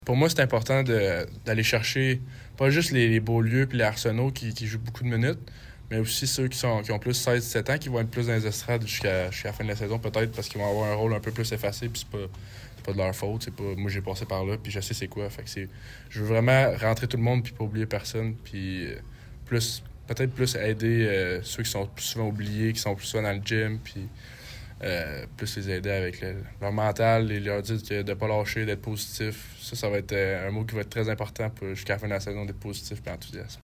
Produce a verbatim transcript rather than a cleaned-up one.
Pour moi, c'est important de, d'aller chercher pas juste les, les Beaulieu et les Arsenault qui, qui jouent beaucoup de minutes, mais aussi ceux qui, sont, qui ont plus seize sept ans, qui vont être plus dans les estrades jusqu'à, jusqu'à la fin de la saison, peut-être parce qu'ils vont avoir un rôle un peu plus effacé, puis c'est pas, c'est pas de leur faute. C'est pas, moi, j'ai passé par là, puis je sais c'est quoi. Fait que c'est, je veux vraiment rentrer tout le monde, puis pas oublier personne, puis euh, plus, peut-être plus aider euh, ceux qui sont plus souvent oubliés, qui sont plus souvent dans le gym, puis euh, plus les aider avec le, leur mental et leur dire que de ne pas lâcher, d'être positif. Ça, ça va être euh, un mot qui va être très important pour, jusqu'à la fin de la saison, d'être positif et enthousiaste.